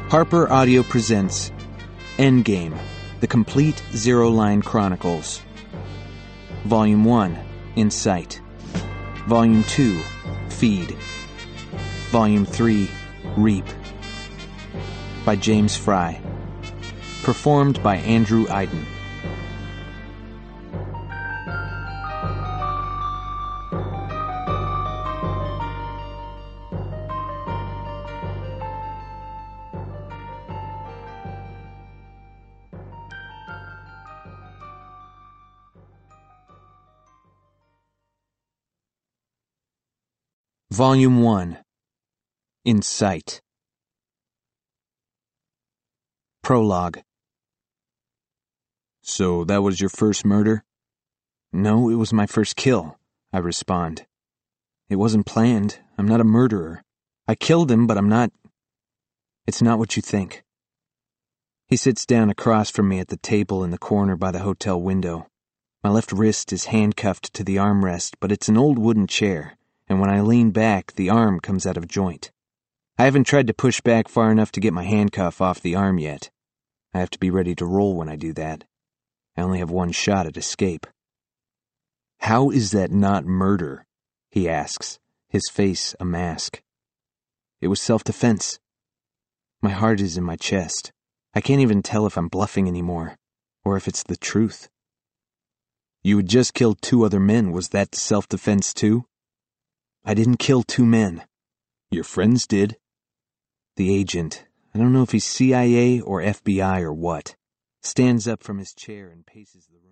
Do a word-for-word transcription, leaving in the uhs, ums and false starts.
Harper Audio presents Endgame, The Complete Zero Line Chronicles. Volume one, In Sight. Volume two, Feed. Volume three, Reap. By James Fry. Performed by Andrew Iden. Volume one, In Sight. Prologue. So that was your first murder? No, it was my first kill, I respond. It wasn't planned. I'm not a murderer. I killed him, but I'm not... It's not what you think. He sits down across from me at the table in the corner by the hotel window. My left wrist is handcuffed to the armrest, but it's an old wooden chair, and when I lean back, the arm comes out of joint. I haven't tried to push back far enough to get my handcuff off the arm yet. I have to be ready to roll when I do that. I only have one shot at escape. How is that not murder? He asks, his face a mask. It was self-defense. My heart is in my chest. I can't even tell if I'm bluffing anymore, or if it's the truth. You had just killed two other men. Was that self-defense too? I didn't kill two men. Your friends did. The agent, I don't know if he's C I A or F B I or what, stands up from his chair and paces the room.